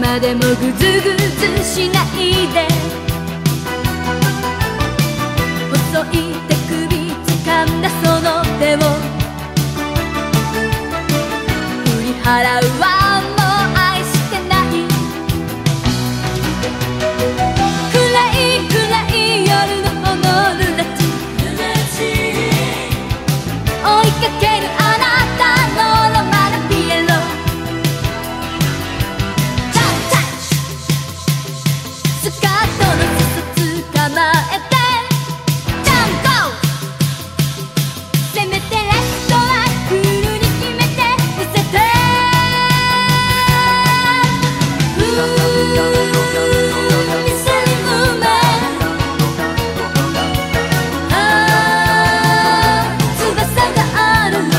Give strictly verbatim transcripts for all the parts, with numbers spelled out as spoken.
までもぐずぐずしないで、細い手首掴んだその手を振り払うわ。もう愛してない。暗い暗い夜のほのルラチ追いかけるあなたのロマンピエロ。タッタッスカートの裾捕まえてジャンゴー、せめてレフトはフルに決めて見せて。うーミスリムマン、あー翼がある。う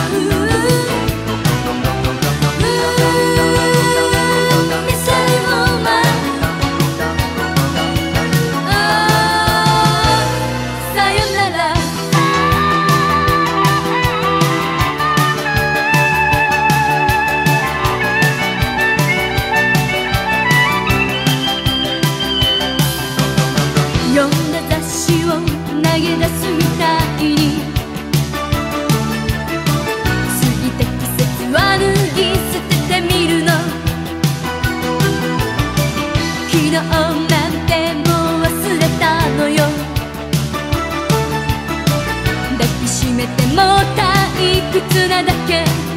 ーミスリムマン、あーさよなら。読んだ雑誌を投げ出すみたいに、過ぎて季節は脱ぎ捨ててみるの。昨日なんてもう忘れたのよ。抱きしめても退屈なだけ。